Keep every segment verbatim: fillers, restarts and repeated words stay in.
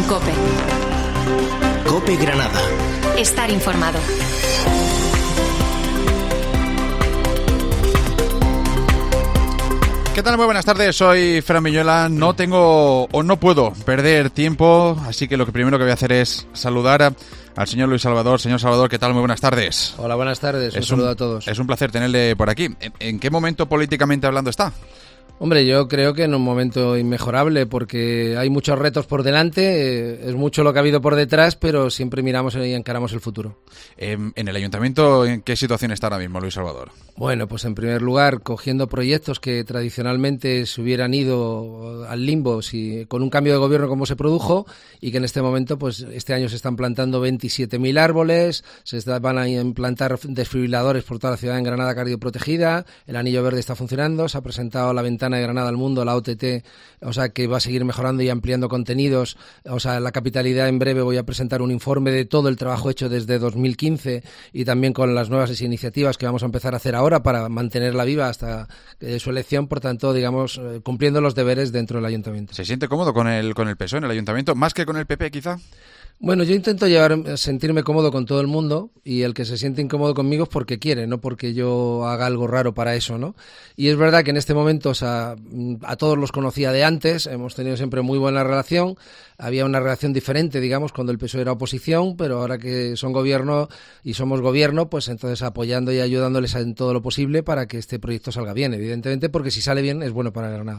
COPE. COPE Granada. Estar informado. ¿Qué tal? Muy buenas tardes, soy Fran Miñuela. No tengo o no puedo perder tiempo, así que lo que primero que voy a hacer es saludar a, al señor Luis Salvador. Señor Salvador, ¿qué tal? Muy buenas tardes. Hola, buenas tardes. Un es saludo un, a todos. Es un placer tenerle por aquí. ¿En, en qué momento políticamente hablando está? Hombre, yo creo que en un momento inmejorable, porque hay muchos retos por delante, eh, es mucho lo que ha habido por detrás, pero siempre miramos y encaramos el futuro. Eh, ¿En el ayuntamiento en qué situación está ahora mismo, Luis Salvador? Bueno, pues en primer lugar, cogiendo proyectos que tradicionalmente se hubieran ido al limbo si, con un cambio de gobierno como se produjo, y que en este momento, pues este año se están plantando veintisiete mil árboles, se está, van a implantar desfibriladores por toda la ciudad en Granada cardioprotegida, el anillo verde está funcionando, se ha presentado la ventana de Granada al mundo, la O T T, o sea que va a seguir mejorando y ampliando contenidos. O sea, la capitalidad en breve voy a presentar un informe de todo el trabajo hecho desde dos mil quince y también con las nuevas iniciativas que vamos a empezar a hacer ahora para mantenerla viva hasta eh, su elección, por tanto, digamos, eh, cumpliendo los deberes dentro del ayuntamiento. ¿Se siente cómodo con el con el P S O E en el ayuntamiento, más que con el P P quizá? Bueno, yo intento llevar, sentirme cómodo con todo el mundo, y el que se siente incómodo conmigo es porque quiere, no porque yo haga algo raro para eso, ¿no? Y es verdad que en este momento, o sea, a todos los conocía de antes, hemos tenido siempre muy buena relación, había una relación diferente, digamos, cuando el P S O E era oposición, pero ahora que son gobierno y somos gobierno, pues entonces apoyando y ayudándoles en todo lo posible para que este proyecto salga bien, evidentemente, porque si sale bien es bueno para Granada.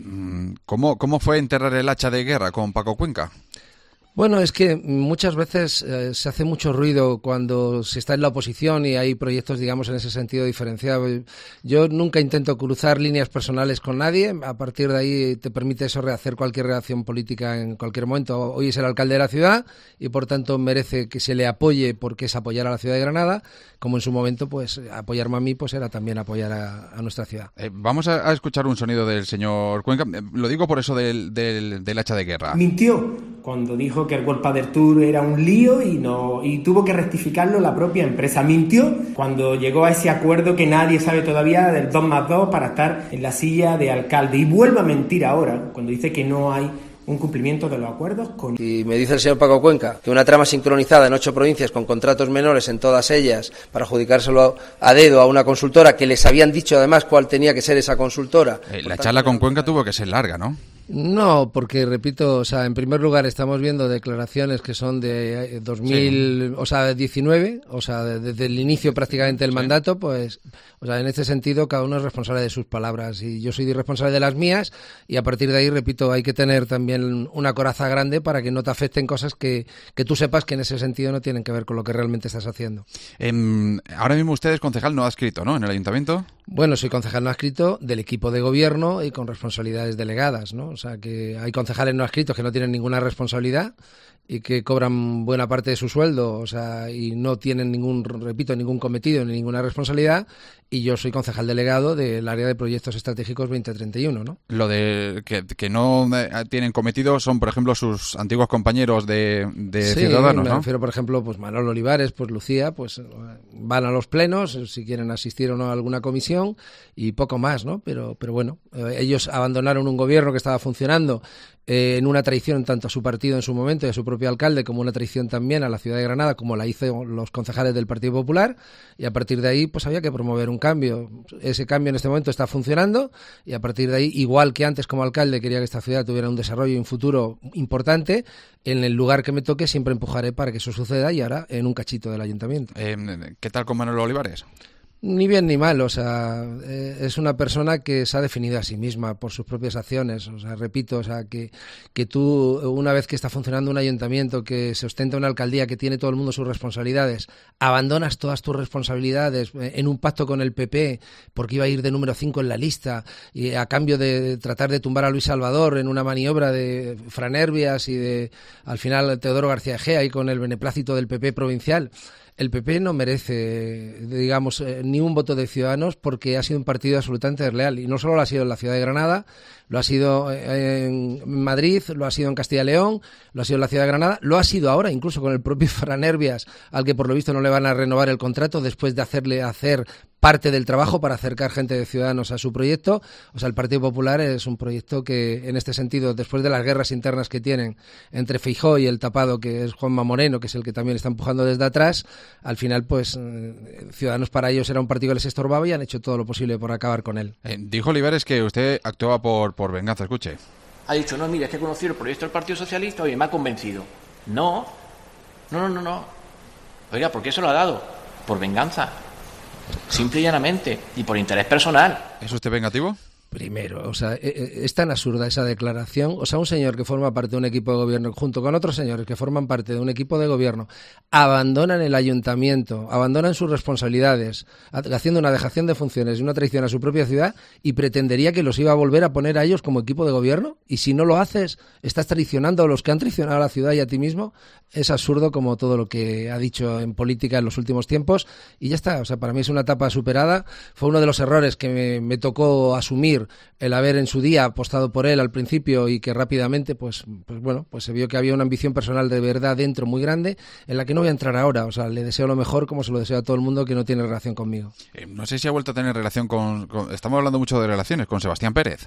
¿Cómo, cómo fue enterrar el hacha de guerra con Paco Cuenca? Bueno, es que muchas veces eh, se hace mucho ruido cuando se está en la oposición y hay proyectos, digamos, en ese sentido diferenciado. Yo nunca intento cruzar líneas personales con nadie. A partir de ahí te permite eso rehacer cualquier relación política en cualquier momento. Hoy es el alcalde de la ciudad y, por tanto, merece que se le apoye porque es apoyar a la ciudad de Granada, como en su momento, pues, apoyarme a mí, pues era también apoyar a, a nuestra ciudad. Eh, vamos a, a escuchar un sonido del señor Cuenca. Eh, lo digo por eso del, del, del hacha de guerra. Mintió cuando dijo que el World Padel Tour era un lío y no y tuvo que rectificarlo la propia empresa. Mintió cuando llegó a ese acuerdo que nadie sabe todavía del dos más dos para estar en la silla de alcalde, y vuelve a mentir ahora cuando dice que no hay un cumplimiento de los acuerdos con... Y me dice el señor Paco Cuenca que una trama sincronizada en ocho provincias con contratos menores en todas ellas para adjudicárselo a dedo a una consultora que les habían dicho además cuál tenía que ser esa consultora. Eh, la charla con Cuenca tuvo que ser larga, ¿no? No, porque repito, o sea, en primer lugar estamos viendo declaraciones que son de dos mil, sí. o sea, diecinueve, o sea, desde el inicio prácticamente del sí. mandato, pues, o sea, en este sentido cada uno es responsable de sus palabras y yo soy responsable de las mías, y a partir de ahí, repito, hay que tener también una coraza grande para que no te afecten cosas que, que tú sepas que en ese sentido no tienen que ver con lo que realmente estás haciendo. Eh, ahora mismo usted es concejal no adscrito, ¿no?, en el ayuntamiento. Bueno, soy concejal no adscrito del equipo de gobierno y con responsabilidades delegadas, ¿no? O sea, que hay concejales no adscritos que no tienen ninguna responsabilidad y que cobran buena parte de su sueldo, o sea, y no tienen ningún, repito, ningún cometido ni ninguna responsabilidad, y yo soy concejal delegado del área de proyectos estratégicos veinte treinta y uno, ¿no? Lo de que, que no tienen cometido son, por ejemplo, sus antiguos compañeros de, de sí, Ciudadanos, me ¿no? refiero, por ejemplo, pues Manolo Olivares, pues Lucía, pues van a los plenos, si quieren asistir o no a alguna comisión, y poco más, ¿no? Pero, pero bueno, eh, ellos abandonaron un gobierno que estaba funcionando eh, en una traición tanto a su partido en su momento y a su propio alcalde, como una traición también a la ciudad de Granada, como la hizo los concejales del Partido Popular, y a partir de ahí pues había que promover un cambio. Ese cambio en este momento está funcionando, y a partir de ahí, igual que antes como alcalde quería que esta ciudad tuviera un desarrollo y un futuro importante, en el lugar que me toque siempre empujaré para que eso suceda, y ahora en un cachito del ayuntamiento. Eh, ¿Qué tal con Manolo Olivares? Ni bien ni mal, o sea, eh, es una persona que se ha definido a sí misma por sus propias acciones, o sea, repito, o sea, que, que tú, una vez que está funcionando un ayuntamiento, que se ostenta una alcaldía, que tiene todo el mundo sus responsabilidades, abandonas todas tus responsabilidades en un pacto con el P P, porque iba a ir de número cinco en la lista, y a cambio de tratar de tumbar a Luis Salvador en una maniobra de Fran Herbias y de, al final, Teodoro García Egea, y con el beneplácito del P P provincial. El P P no merece, digamos, eh, ni un voto de Ciudadanos, porque ha sido un partido absolutamente desleal, y no solo lo ha sido en la ciudad de Granada, lo ha sido en Madrid, lo ha sido en Castilla y León, lo ha sido en la ciudad de Granada, lo ha sido ahora incluso con el propio Fran Herbias, al que por lo visto no le van a renovar el contrato después de hacerle hacer parte del trabajo para acercar gente de Ciudadanos a su proyecto. O sea, el Partido Popular es un proyecto que, en este sentido, después de las guerras internas que tienen entre Feijóo y el tapado, que es Juanma Moreno, que es el que también está empujando desde atrás, al final, pues, eh, Ciudadanos para ellos era un partido que les estorbaba y han hecho todo lo posible por acabar con él. Eh, dijo Olivares que usted actuaba por, por venganza, escuche. Ha dicho, no, mira, es que he conocido el proyecto del Partido Socialista, oye, me ha convencido. No, no, no, no, no. Oiga, ¿por qué se lo ha dado? Por venganza. Simple y llanamente. Y por interés personal. ¿Es usted vengativo? Primero, o sea, es tan absurda esa declaración. O sea, un señor que forma parte de un equipo de gobierno junto con otros señores que forman parte de un equipo de gobierno abandonan el ayuntamiento, abandonan sus responsabilidades, haciendo una dejación de funciones y una traición a su propia ciudad, y pretendería que los iba a volver a poner a ellos como equipo de gobierno. Y si no lo haces, estás traicionando a los que han traicionado a la ciudad y a ti mismo. Es absurdo como todo lo que ha dicho en política en los últimos tiempos, y ya está. O sea, para mí es una etapa superada. Fue uno de los errores que me, me tocó asumir, el haber en su día apostado por él al principio, y que rápidamente, pues, pues bueno, pues se vio que había una ambición personal de verdad dentro muy grande, en la que no voy a entrar ahora. O sea, le deseo lo mejor, como se lo deseo a todo el mundo que no tiene relación conmigo. Eh, no sé si ha vuelto a tener relación con, con... Estamos hablando mucho de relaciones con Sebastián Pérez.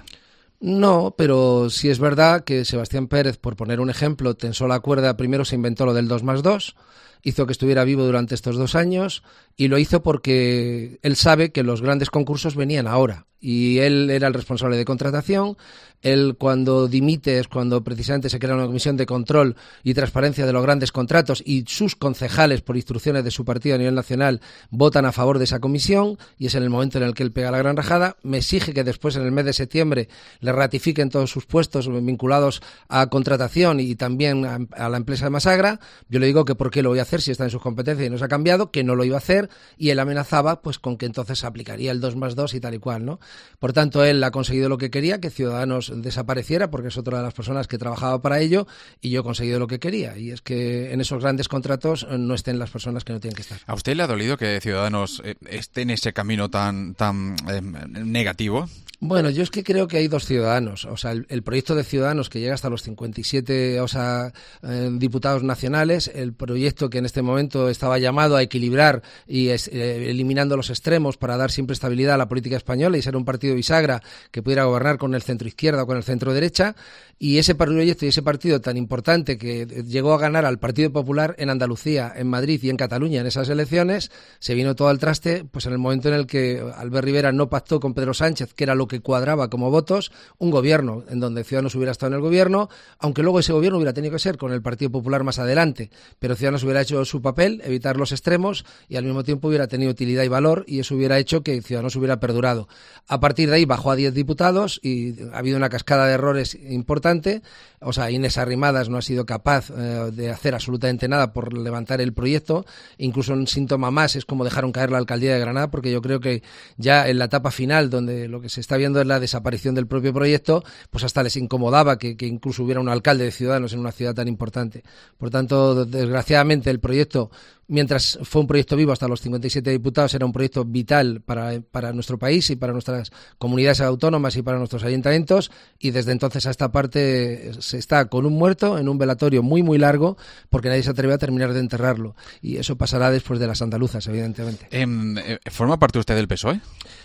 No, pero sí es verdad que Sebastián Pérez, por poner un ejemplo, tensó la cuerda. Primero se inventó lo del dos más dos, hizo que estuviera vivo durante estos dos años, y lo hizo porque él sabe que los grandes concursos venían ahora, y él era el responsable de contratación. Él, cuando dimite, es cuando precisamente se crea una comisión de control y transparencia de los grandes contratos, y sus concejales, por instrucciones de su partido a nivel nacional, votan a favor de esa comisión, y es en el momento en el que él pega la gran rajada. Me exige que después, en el mes de septiembre, le ratifiquen todos sus puestos vinculados a contratación y también a, a la empresa de Masagra. Yo le digo que por qué lo voy a hacer si está en sus competencias y no se ha cambiado, que no lo iba a hacer, y él amenazaba pues con que entonces se aplicaría el dos más dos y tal y cual, ¿no? Por tanto, él ha conseguido lo que quería, que Ciudadanos desapareciera, porque es otra de las personas que trabajaba para ello, y yo he conseguido lo que quería, y es que en esos grandes contratos no estén las personas que no tienen que estar. ¿A usted le ha dolido que Ciudadanos eh, esté en ese camino tan, tan eh, negativo? Bueno, yo es que creo que hay dos Ciudadanos. O sea, el, el proyecto de Ciudadanos, que llega hasta los cincuenta y siete, o sea, eh, diputados nacionales, el proyecto que en este momento estaba llamado a equilibrar y es, eh, eliminando los extremos para dar siempre estabilidad a la política española y ser un partido bisagra que pudiera gobernar con el centro izquierda o con el centro derecha. Y ese proyecto y ese partido tan importante que llegó a ganar al Partido Popular en Andalucía, en Madrid y en Cataluña en esas elecciones, se vino todo al traste pues en el momento en el que Albert Rivera no pactó con Pedro Sánchez, que era lo que cuadraba como votos, un gobierno en donde Ciudadanos hubiera estado en el gobierno, aunque luego ese gobierno hubiera tenido que ser con el Partido Popular más adelante, pero Ciudadanos hubiera hecho su papel, evitar los extremos, y al mismo tiempo hubiera tenido utilidad y valor, y eso hubiera hecho que Ciudadanos hubiera perdurado. A partir de ahí bajó a diez diputados y ha habido una cascada de errores importante. O sea, Inés Arrimadas no ha sido capaz eh, de hacer absolutamente nada por levantar el proyecto. Incluso un síntoma más es como dejaron caer la alcaldía de Granada, porque yo creo que ya en la etapa final, donde lo que se está viendo es la desaparición del propio proyecto, pues hasta les incomodaba que, que incluso hubiera un alcalde de Ciudadanos en una ciudad tan importante. Por tanto, desgraciadamente, el proyecto, mientras fue un proyecto vivo hasta los cincuenta y siete diputados, era un proyecto vital para, para nuestro país y para nuestras comunidades autónomas y para nuestros ayuntamientos, y desde entonces a esta parte se está con un muerto en un velatorio muy muy largo, porque nadie se atreve a terminar de enterrarlo, y eso pasará después de las andaluzas, evidentemente. Eh, ¿Forma parte usted del P S O E?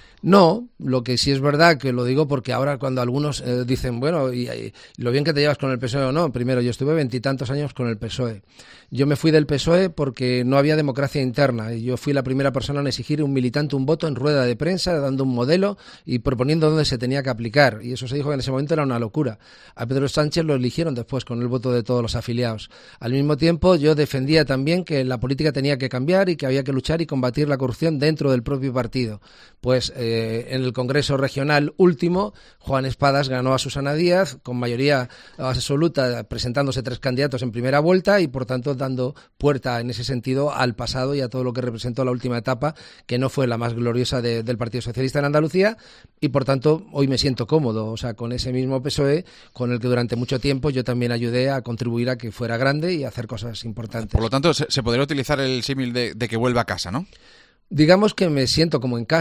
No, lo que sí es verdad, que lo digo porque ahora cuando algunos eh, dicen, bueno, y, y lo bien que te llevas con el P S O E o no, primero, yo estuve veintitantos años con el P S O E. Yo me fui del P S O E porque no había democracia interna. Yo fui la primera persona en exigir un militante un voto en rueda de prensa, dando un modelo y proponiendo dónde se tenía que aplicar. Y eso se dijo que en ese momento era una locura. A Pedro Sánchez lo eligieron después con el voto de todos los afiliados. Al mismo tiempo, yo defendía también que la política tenía que cambiar y que había que luchar y combatir la corrupción dentro del propio partido. Pues eh, en el Congreso Regional último, Juan Espadas ganó a Susana Díaz con mayoría absoluta, presentándose tres candidatos en primera vuelta y, por tanto, dando puerta en ese sentido al pasado y a todo lo que representó la última etapa, que no fue la más gloriosa de, del Partido Socialista en Andalucía, y por tanto hoy me siento cómodo, o sea, con ese mismo P S O E con el que durante mucho tiempo yo también ayudé a contribuir a que fuera grande y a hacer cosas importantes. Por lo tanto, se, se podría utilizar el símil de, de que vuelva a casa, ¿no? Digamos que me siento como en casa.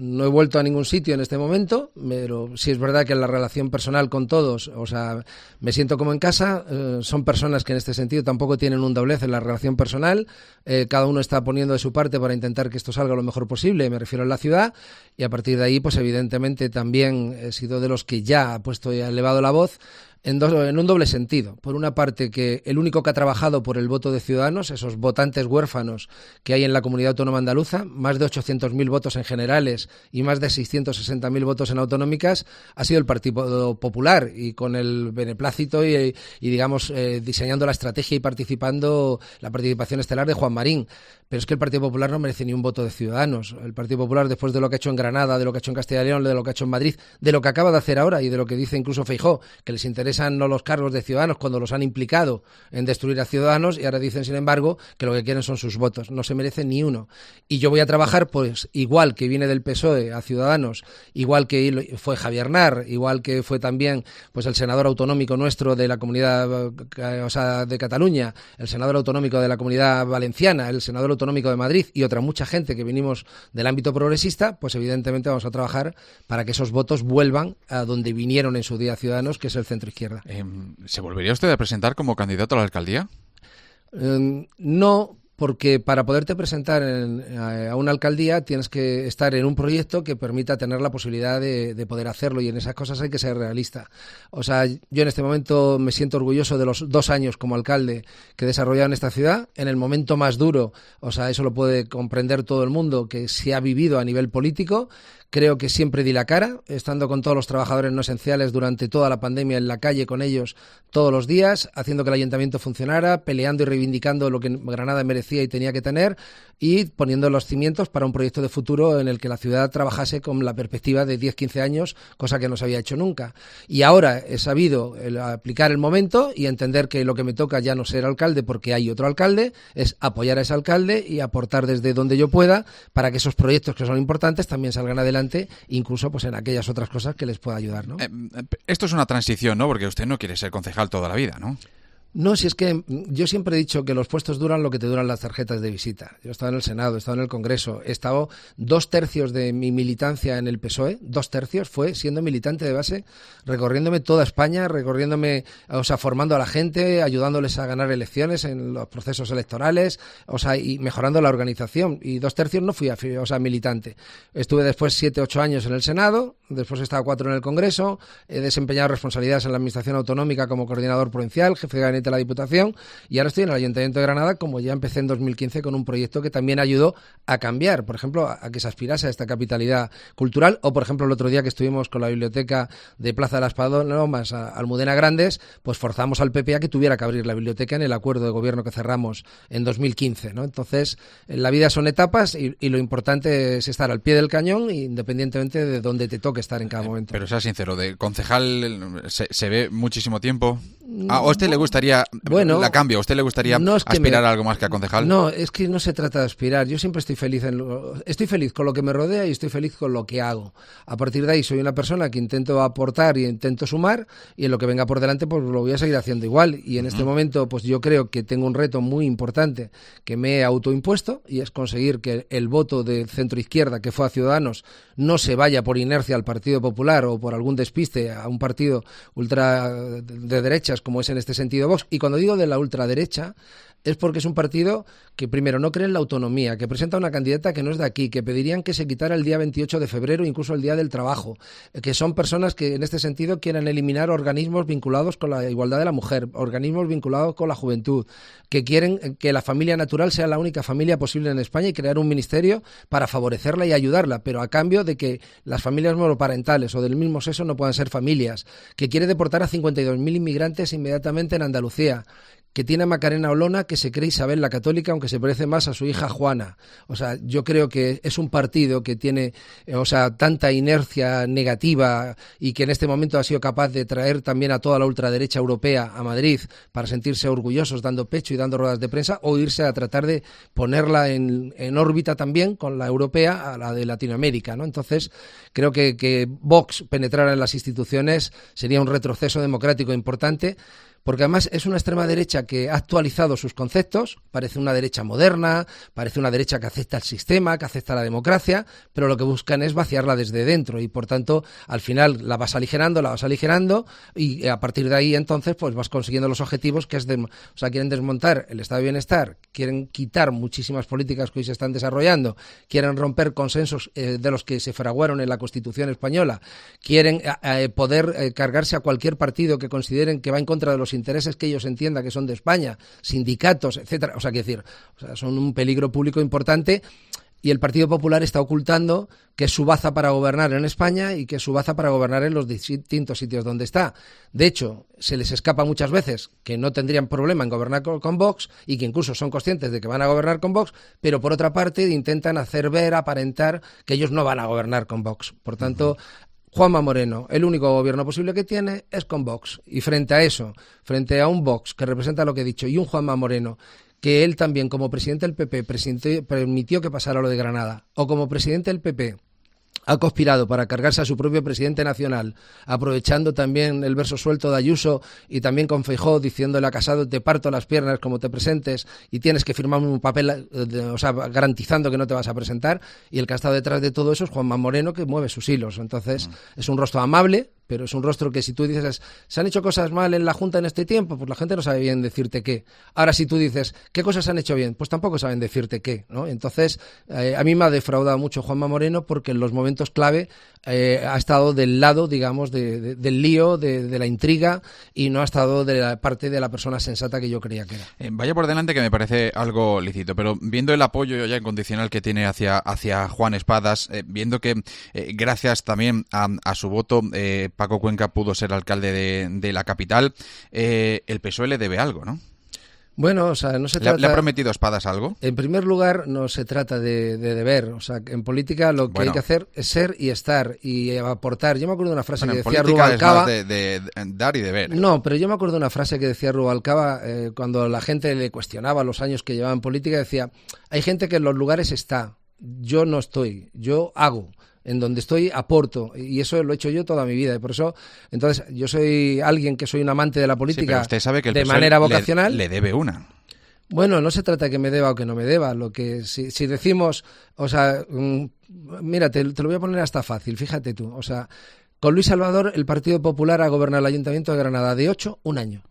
no he vuelto a ningún sitio en este momento, pero sí es verdad que la relación personal con todos, o sea, me siento como en casa. Eh, son personas que en este sentido tampoco tienen un doblez en la relación personal. Eh, cada uno está poniendo de su parte para intentar que esto salga lo mejor posible, me refiero a la ciudad, y a partir de ahí, pues evidentemente también he sido de los que ya ha puesto y ha elevado la voz. En, dos, en un doble sentido. Por una parte, que el único que ha trabajado por el voto de Ciudadanos, esos votantes huérfanos que hay en la comunidad autónoma andaluza, más de ochocientos mil votos en generales y más de seiscientos sesenta mil votos en autonómicas, ha sido el Partido Popular, y con el beneplácito y, y digamos, eh, diseñando la estrategia y participando la participación estelar de Juan Marín. Pero es que el Partido Popular no merece ni un voto de Ciudadanos. El Partido Popular, después de lo que ha hecho en Granada, de lo que ha hecho en Castilla y León, de lo que ha hecho en Madrid, de lo que acaba de hacer ahora y de lo que dice incluso Feijóo, que les interesa no los cargos de Ciudadanos cuando los han implicado en destruir a Ciudadanos, y ahora dicen, sin embargo, que lo que quieren son sus votos. No se merece ni uno. Y yo voy a trabajar, pues, igual que viene del P S O E a Ciudadanos, igual que fue Javier Nar, igual que fue también, pues, el senador autonómico nuestro de la comunidad, o sea, de Cataluña, el senador autonómico de la comunidad valenciana, el senador autonómico de Madrid y otra mucha gente que venimos del ámbito progresista, pues evidentemente vamos a trabajar para que esos votos vuelvan a donde vinieron en su día Ciudadanos, que es el centro izquierda. Eh, ¿Se volvería usted a presentar como candidato a la alcaldía? Eh, no, porque para poderte presentar en, a una alcaldía tienes que estar en un proyecto que permita tener la posibilidad de, de poder hacerlo, y en esas cosas hay que ser realista. O sea, yo en este momento me siento orgulloso de los dos años como alcalde que he desarrollado en esta ciudad. En el momento más duro, o sea, eso lo puede comprender todo el mundo, que se ha vivido a nivel político. Creo que siempre di la cara, estando con todos los trabajadores no esenciales durante toda la pandemia, en la calle con ellos todos los días, haciendo que el ayuntamiento funcionara, peleando y reivindicando lo que Granada merecía y tenía que tener, y poniendo los cimientos para un proyecto de futuro en el que la ciudad trabajase con la perspectiva de diez a quince años, cosa que no se había hecho nunca. Y ahora he sabido el, aplicar el momento y entender que lo que me toca ya no ser alcalde porque hay otro alcalde, es apoyar a ese alcalde y aportar desde donde yo pueda para que esos proyectos que son importantes también salgan adelante, incluso pues en aquellas otras cosas que les pueda ayudar, ¿no? Eh, esto es una transición, ¿no? Porque usted no quiere ser concejal toda la vida, ¿no? No, si es que yo siempre he dicho que los puestos duran lo que te duran las tarjetas de visita. Yo he estado en el Senado, he estado en el Congreso, he estado dos tercios de mi militancia en el P S O E, dos tercios fue siendo militante de base, recorriéndome toda España, recorriéndome, o sea, formando a la gente, ayudándoles a ganar elecciones en los procesos electorales, o sea, y mejorando la organización. Y dos tercios no fui, a, o sea, militante. Estuve después siete, ocho años en el Senado, después he estado cuatro en el Congreso, he desempeñado responsabilidades en la Administración Autonómica como coordinador provincial, jefe de gabinete de la Diputación, y ahora estoy en el Ayuntamiento de Granada, como ya empecé en dos mil quince con un proyecto que también ayudó a cambiar, por ejemplo, a, a que se aspirase a esta capitalidad cultural, o por ejemplo el otro día que estuvimos con la biblioteca de Plaza de las Palomas, a Almudena Grandes, pues forzamos al P P a que tuviera que abrir la biblioteca en el acuerdo de gobierno que cerramos en dos mil quince, ¿no? Entonces, en la vida son etapas y, y lo importante es estar al pie del cañón, independientemente de dónde te toque estar en cada momento. Pero sea sincero, de concejal se, se ve muchísimo tiempo. ¿A ¿A usted le gustaría, bueno, la cambio, ¿a usted le gustaría no es que aspirar me, a algo más que a concejal? No, es que no se trata de aspirar. Yo siempre estoy feliz en lo, estoy feliz con lo que me rodea y estoy feliz con lo que hago. A partir de ahí soy una persona que intento aportar y intento sumar, y en lo que venga por delante pues lo voy a seguir haciendo igual. Y en uh-huh. este momento pues yo creo que tengo un reto muy importante que me he autoimpuesto, y es conseguir que el voto de centro izquierda que fue a Ciudadanos no se vaya por inercia al Partido Popular o por algún despiste a un partido ultra de derechas como es en este sentido Vox. Y cuando digo de la ultraderecha es porque es un partido que primero no cree en la autonomía, que presenta una candidata que no es de aquí, que pedirían que se quitara el día veintiocho de febrero, incluso el Día del Trabajo, que son personas que en este sentido quieren eliminar organismos vinculados con la igualdad de la mujer, organismos vinculados con la juventud, que quieren que la familia natural sea la única familia posible en España y crear un ministerio para favorecerla y ayudarla, pero a cambio de que las familias monoparentales o del mismo sexo no puedan ser familias, que quiere deportar a cincuenta y dos mil inmigrantes inmediatamente en Andalucía, que tiene a Macarena Olona, que se cree Isabel la Católica, aunque se parece más a su hija Juana. O sea, yo creo que es un partido que tiene, o sea, tanta inercia negativa y que en este momento ha sido capaz de traer también a toda la ultraderecha europea a Madrid para sentirse orgullosos, dando pecho y dando ruedas de prensa, o irse a tratar de ponerla en, en órbita también con la europea a la de Latinoamérica, ¿no? Entonces, creo que, que Vox penetrara en las instituciones sería un retroceso democrático importante. porque además es una extrema derecha que ha actualizado sus conceptos, parece una derecha moderna, parece una derecha que acepta el sistema, que acepta la democracia, pero lo que buscan es vaciarla desde dentro y por tanto al final la vas aligerando, la vas aligerando y a partir de ahí entonces pues vas consiguiendo los objetivos que es de, o sea, quieren desmontar el estado de bienestar, quieren quitar muchísimas políticas que hoy se están desarrollando, quieren romper consensos eh, de los que se fraguaron en la Constitución española, quieren eh, poder eh, cargarse a cualquier partido que consideren que va en contra de los intereses que ellos entiendan que son de España, sindicatos, etcétera. O sea, quiero decir, o sea, son un peligro público importante y el Partido Popular está ocultando que es su baza para gobernar en España y que es su baza para gobernar en los distintos sitios donde está. De hecho, se les escapa muchas veces que no tendrían problema en gobernar con, con Vox y que incluso son conscientes de que van a gobernar con Vox, pero por otra parte intentan hacer ver, aparentar que ellos no van a gobernar con Vox. Por tanto, Juanma Moreno, el único gobierno posible que tiene es con Vox. Y frente a eso, frente a un Vox que representa lo que he dicho y un Juanma Moreno que él también como presidente del P P permitió que pasara lo de Granada, o como presidente del P P ha conspirado para cargarse a su propio presidente nacional, aprovechando también el verso suelto de Ayuso y también con Feijóo diciéndole a Casado te parto las piernas como te presentes y tienes que firmar un papel, o sea, garantizando que no te vas a presentar, y el que ha estado detrás de todo eso es Juanma Moreno, que mueve sus hilos. Entonces mm. es un rostro amable, pero es un rostro que si tú dices, ¿se han hecho cosas mal en la Junta en este tiempo? Pues la gente no sabe bien decirte qué. Ahora si tú dices, ¿qué cosas han hecho bien? Pues tampoco saben decirte qué, ¿no? Entonces, eh, a mí me ha defraudado mucho Juanma Moreno porque en los momentos clave eh, ha estado del lado, digamos, de, de, del lío, de, de la intriga, y no ha estado de la parte de la persona sensata que yo creía que era. Eh, vaya por delante que me parece algo lícito, pero viendo el apoyo ya incondicional que tiene hacia, hacia Juan Espadas, eh, viendo que eh, gracias también a, a su voto eh, Paco Cuenca pudo ser alcalde de, de la capital, eh, el P S O E le debe algo, ¿no? Bueno, o sea, no se trata... ¿Le ha prometido Espadas algo? En primer lugar, no se trata de, de deber. O sea, en política lo que bueno. hay que hacer es ser y estar y aportar. Yo me acuerdo de una frase bueno, que decía Rubalcaba... Es más de, de dar y deber. No, pero yo me acuerdo de una frase que decía Rubalcaba eh, cuando la gente le cuestionaba los años que llevaba en política, decía, hay gente que en los lugares está, yo no estoy, yo hago. En donde estoy aporto, y eso lo he hecho yo toda mi vida, y por eso, entonces, yo soy alguien que soy un amante de la política, sí, pero usted sabe que el de manera vocacional. Le, le debe una. Bueno, no se trata de que me deba o que no me deba, lo que si, si decimos, o sea, mmm, mira, te, te lo voy a poner hasta fácil, fíjate tú, o sea, con Luis Salvador el Partido Popular ha gobernado el Ayuntamiento de Granada de ocho, un año.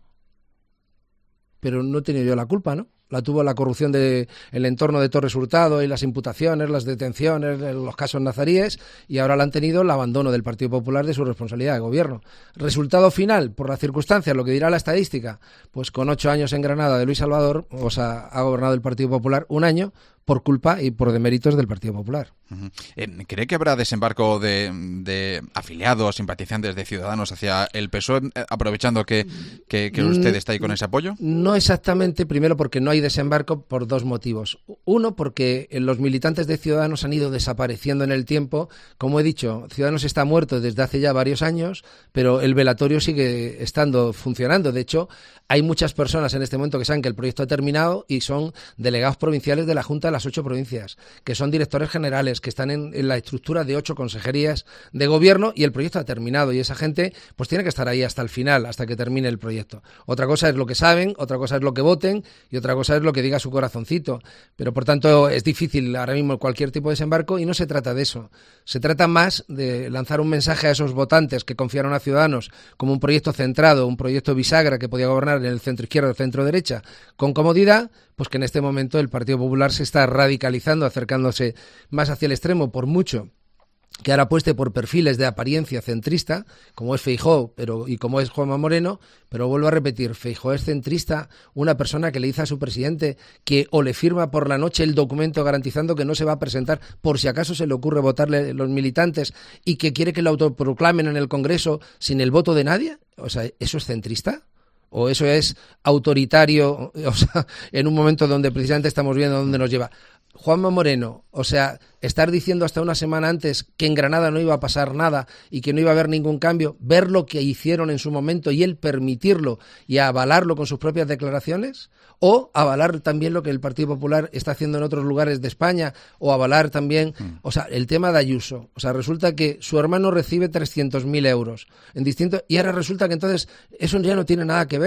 Pero no he tenido yo la culpa, ¿no? La tuvo la corrupción del entorno de Torres Hurtado y las imputaciones, las detenciones, los casos nazaríes, y ahora la han tenido el abandono del Partido Popular de su responsabilidad de gobierno. Resultado final, por las circunstancias, lo que dirá la estadística, pues con ocho años en Granada de Luis Salvador, o sea, ha gobernado el Partido Popular un año por culpa y por deméritos del Partido Popular. Uh-huh. eh, ¿Cree que habrá desembarco de, de afiliados, simpatizantes de Ciudadanos hacia el P S O E, eh, aprovechando que, que, que usted está ahí con ese apoyo? No exactamente, primero porque no hay desembarco por dos motivos. Uno, porque los militantes de Ciudadanos han ido desapareciendo en el tiempo. Como he dicho, Ciudadanos está muerto desde hace ya varios años, pero el velatorio sigue estando funcionando. De hecho, hay muchas personas en este momento que saben que el proyecto ha terminado y son delegados provinciales de la Junta de las ocho provincias, que son directores generales, que están en, en la estructura de ocho consejerías de gobierno, y el proyecto ha terminado, y esa gente pues tiene que estar ahí hasta el final, hasta que termine el proyecto. Otra cosa es lo que saben, otra cosa es lo que voten, y otra cosa es lo que diga su corazoncito, pero por tanto es difícil ahora mismo cualquier tipo de desembarco, y no se trata de eso, se trata más de lanzar un mensaje a esos votantes que confiaron a Ciudadanos como un proyecto centrado, un proyecto bisagra que podía gobernar en el centro izquierda o el centro derecha con comodidad, pues que en este momento el Partido Popular se está radicalizando, acercándose más hacia el extremo, por mucho que ahora apueste por perfiles de apariencia centrista, como es Feijóo pero, y como es Juanma Moreno, pero vuelvo a repetir, Feijóo es centrista, una persona que le dice a su presidente que o le firma por la noche el documento garantizando que no se va a presentar por si acaso se le ocurre votarle los militantes, y que quiere que lo autoproclamen en el Congreso sin el voto de nadie. O sea, ¿eso es centrista? ¿O eso es autoritario, o sea, en un momento donde precisamente estamos viendo dónde nos lleva? Juanma Moreno, o sea, estar diciendo hasta una semana antes que en Granada no iba a pasar nada y que no iba a haber ningún cambio, ver lo que hicieron en su momento y él permitirlo y avalarlo con sus propias declaraciones, o avalar también lo que el Partido Popular está haciendo en otros lugares de España, o avalar también, mm. o sea, el tema de Ayuso. O sea, resulta que su hermano recibe trescientos mil euros en distintos, y ahora resulta que entonces eso ya no tiene nada que ver.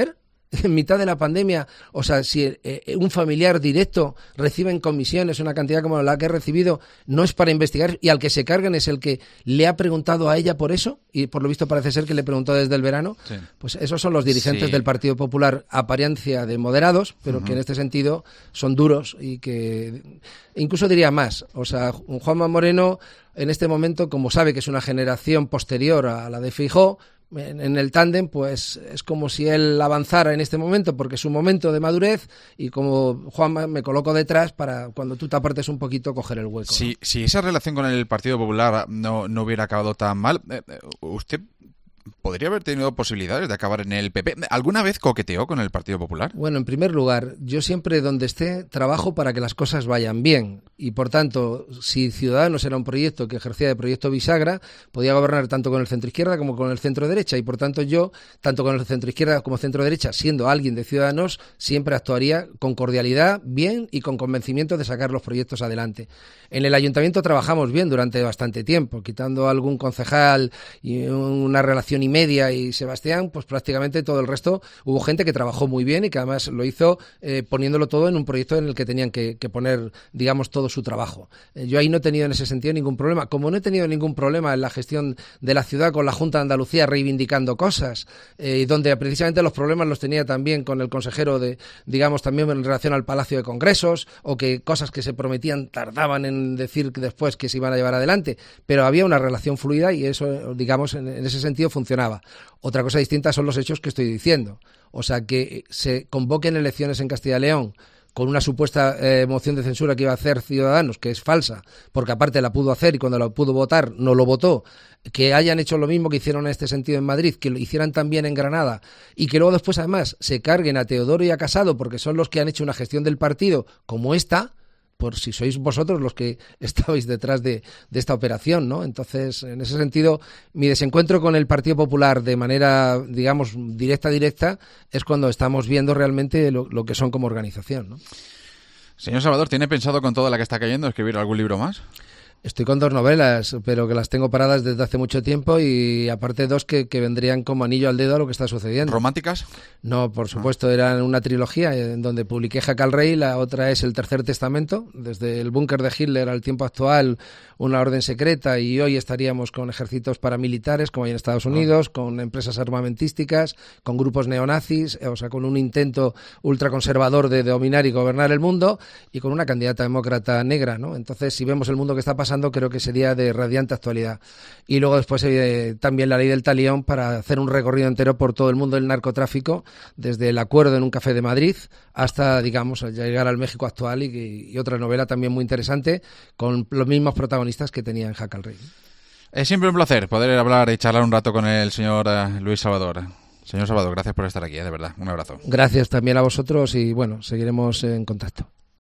en mitad de la pandemia, o sea, si eh, un familiar directo recibe en comisiones una cantidad como la que he recibido, no es para investigar, y al que se cargan es el que le ha preguntado a ella por eso, y por lo visto parece ser que le preguntó desde el verano. Sí. Pues esos son los dirigentes sí. del Partido Popular, apariencia de moderados, pero uh-huh. que en este sentido son duros y que incluso diría más. O sea, Juanma Moreno en este momento, como sabe que es una generación posterior a la de Feijóo, En, en el tándem, pues es como si él avanzara en este momento, porque es un momento de madurez, y como Juanma me coloco detrás para cuando tú te apartes un poquito coger el hueco. Si, ¿no? si esa relación con el Partido Popular no, no hubiera acabado tan mal, eh, ¿usted podría haber tenido posibilidades de acabar en el P P? ¿Alguna vez coqueteó con el Partido Popular? Bueno, en primer lugar, yo siempre donde esté trabajo para que las cosas vayan bien, y por tanto, si Ciudadanos era un proyecto que ejercía de proyecto bisagra, podía gobernar tanto con el centro-izquierda como con el centro-derecha, y por tanto yo, tanto con el centro-izquierda como centro-derecha, siendo alguien de Ciudadanos, siempre actuaría con cordialidad, bien y con convencimiento de sacar los proyectos adelante. En el ayuntamiento trabajamos bien durante bastante tiempo, quitando algún concejal y una relación y media y Sebastián, pues prácticamente todo el resto hubo gente que trabajó muy bien y que además lo hizo eh, poniéndolo todo en un proyecto en el que tenían que, que poner, digamos, todo su trabajo. Eh, yo ahí no he tenido en ese sentido ningún problema. Como no he tenido ningún problema en la gestión de la ciudad con la Junta de Andalucía reivindicando cosas, eh, donde precisamente los problemas los tenía también con el consejero de, digamos, también en relación al Palacio de Congresos, o que cosas que se prometían tardaban en decir después que se iban a llevar adelante, pero había una relación fluida y eso, digamos, en, en ese sentido funcionaba. Otra cosa distinta son los hechos que estoy diciendo. O sea, que se convoquen elecciones en Castilla y León con una supuesta eh, moción de censura que iba a hacer Ciudadanos, que es falsa, porque aparte la pudo hacer y cuando la pudo votar no lo votó, que hayan hecho lo mismo que hicieron en este sentido en Madrid, que lo hicieran también en Granada, y que luego después además se carguen a Teodoro y a Casado porque son los que han hecho una gestión del partido como esta, por si sois vosotros los que estabais detrás de, de esta operación, ¿no? Entonces, en ese sentido, mi desencuentro con el Partido Popular de manera, digamos, directa, directa, es cuando estamos viendo realmente lo, lo que son como organización, ¿no? Señor Salvador, ¿tiene pensado con toda la que está cayendo escribir algún libro más? Estoy con dos novelas, pero que las tengo paradas desde hace mucho tiempo, y aparte dos que, que vendrían como anillo al dedo a lo que está sucediendo. ¿Románticas? No, por supuesto, ah. eran una trilogía en donde publiqué Jaca al Rey, la otra es El Tercer Testamento, desde el búnker de Hitler al tiempo actual, una orden secreta, y hoy estaríamos con ejércitos paramilitares, como hay en Estados Unidos, ah. con empresas armamentísticas, con grupos neonazis, o sea, con un intento ultraconservador de dominar y gobernar el mundo, y con una candidata demócrata negra, ¿no? Entonces, si vemos el mundo que está pasando, creo que sería de radiante actualidad. Y luego después eh, también La Ley del Talión, para hacer un recorrido entero por todo el mundo del narcotráfico, desde El Acuerdo en un café de Madrid hasta, digamos, llegar al México actual, y, y otra novela también muy interesante con los mismos protagonistas que tenía en Jaca al Rey. Es siempre un placer poder hablar y charlar un rato con el señor uh, Luis Salvador. Señor Salvador, gracias por estar aquí, ¿eh? De verdad. Un abrazo. Gracias también a vosotros y, bueno, seguiremos en contacto.